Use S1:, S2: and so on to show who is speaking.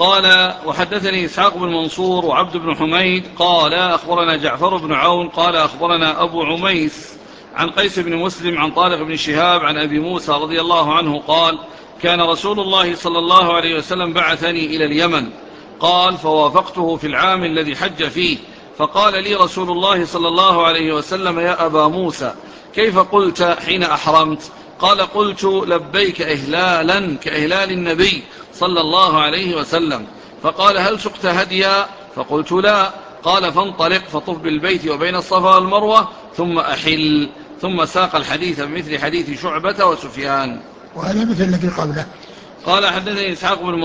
S1: قال وحدثني إسحاق بن منصور وعبد بن حميد قال أخبرنا جعفر بن عون قال أخبرنا أبو عميس عن قيس بن مسلم عن طارق بن شهاب عن أبي موسى رضي الله عنه قال كان رسول الله صلى الله عليه وسلم بعثني إلى اليمن. قال فوافقته في العام الذي حج فيه، فقال لي رسول الله صلى الله عليه وسلم يا أبا موسى كيف قلت حين أحرمت؟ قال قلت لبيك إهلالا كإهلال النبي صلى الله عليه وسلم. فقال هل سقت هديا؟ فقلت لا. قال فانطلق فطف بالبيت وبين الصفا والمروة ثم أحل. ثم ساق الحديث بمثل حديث شعبة وسفيان.
S2: وهذا مثل الذي قبله.
S1: قال حدثني إسحاق بن